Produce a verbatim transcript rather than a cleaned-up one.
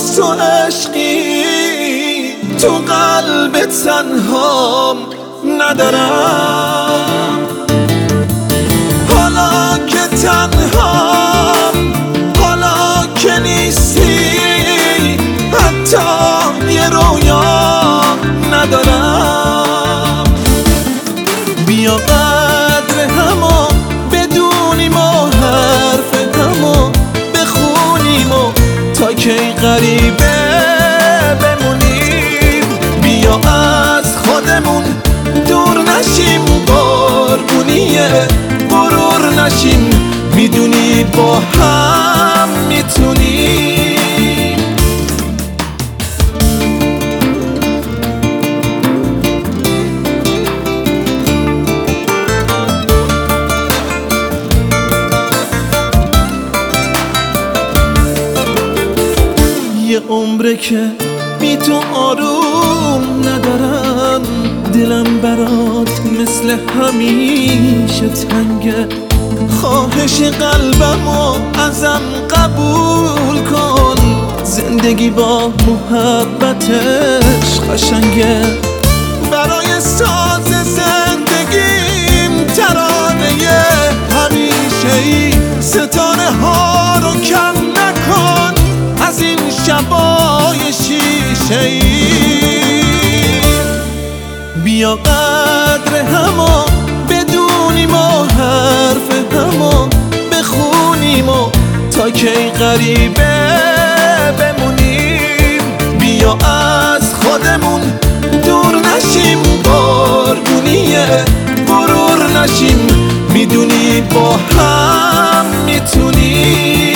جز تو عشقی تو قلب تنهام ندارم. حالا که تنهام، حالا که نیستی، حتی یه رویا ندارم. بیا قدر همو بدونیم و حرف همو بخونیم و تا کی غریبه بمونیم. بیا از خودمون دور نشیم، قربونیه غرور نشیم، میدونی با هم میتونیم. یه عمره که بی تو آروم ندارم، دلم برات مثل همیشه تنگه. خواهش قلبمو ازم قبول کن، زندگی با محبتش قشنگه. برای ساز زندگیم ترانه همیشه‌ای، ستاره ها رو کم نکن از این شبای شیشه‌ای. بیا قدر همو بدونیم و حرف همو بخونیم و تا کی غریبه بمونیم. بیا از خودمون دور نشیم، قربونیه غرور نشیم، میدونی با هم میتونیم.